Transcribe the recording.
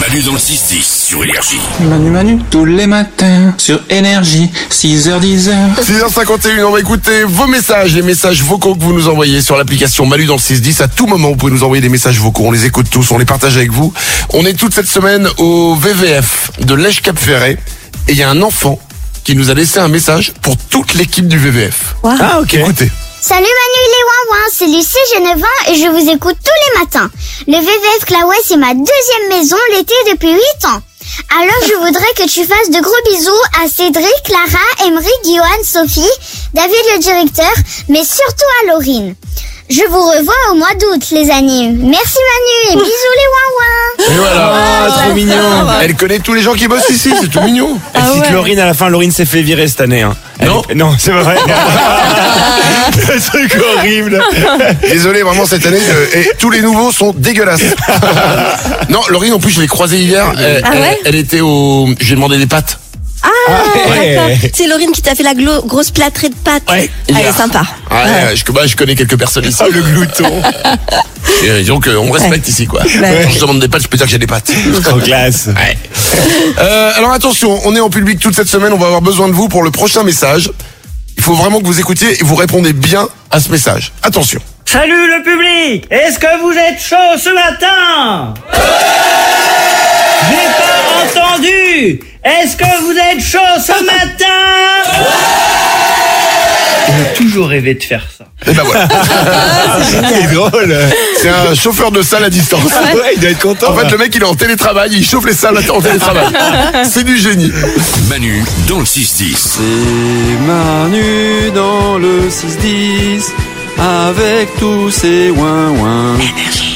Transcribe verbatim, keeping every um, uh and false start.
Manu dans le six dix sur Énergie. Manu Manu, tous les matins sur Énergie, six heures dix heures. six heures cinquante et une, on va écouter vos messages, les messages vocaux que vous nous envoyez sur l'application Manu dans le six dix. À tout moment, vous pouvez nous envoyer des messages vocaux, on les écoute tous, on les partage avec vous. On est toute cette semaine au V V F de Lège-Cap-Ferret et il y a un enfant qui nous a laissé un message pour toute l'équipe du V V F. Wow. Ah ok. Écoutez. Salut Manu les Ouin-Ouin, c'est Lucie, j'ai neuf ans et je vous écoute tous les matins. Le V V F Claouet, c'est ma deuxième maison l'été depuis huit ans. Alors je voudrais que tu fasses de gros bisous à Cédric, Lara, Emery, Guillaume, Sophie, David le directeur, mais surtout à Laurine. Je vous revois au mois d'août les amis. Merci Manu et bisous les Ouin-Ouin. Et voilà. Oh, trop mignon. Elle connaît tous les gens qui bossent ici, c'est tout mignon. Elle Ah cite ouais. Laurine à la fin. Laurine s'est fait virer cette année. Hein. Elle Non. est- Non, c'est vrai. Le truc horrible. Désolé, vraiment, cette année, je- et tous les nouveaux sont dégueulasses. Non, Laurine, en plus, je l'ai croisée hier. Elle, Ah elle- ouais elle était au... J'ai demandé des pâtes. Ah, ouais. d'accord. C'est Laurine qui t'a fait la glo- grosse plâtrée de pâtes. Ouais, Elle hier. est sympa. Ouais, ouais, je, bah, je connais quelques personnes ici. Oh, le glouton. Et donc, euh, on me respecte ici, quoi. Ouais. Quand je demande des pâtes, je peux dire que j'ai des pâtes. En classe. Ouais. Euh, alors attention, on est en public toute cette semaine, on va avoir besoin de vous pour le prochain message. Il faut vraiment que vous écoutiez et vous répondez bien à ce message. Attention. Salut le public! Est-ce que vous êtes chaud ce matin? J'ai pas entendu! Est-ce que vous êtes chaud ce matin? J'ai toujours rêvé de faire ça. Et ben voilà. C'est drôle. C'est un chauffeur de salle à distance. Ouais, il doit être content. En fait, le mec, il est en télétravail, il chauffe les salles en télétravail. C'est du génie. Manu dans le six dix. C'est Manu dans le six dix avec tous ses ouin-ouin.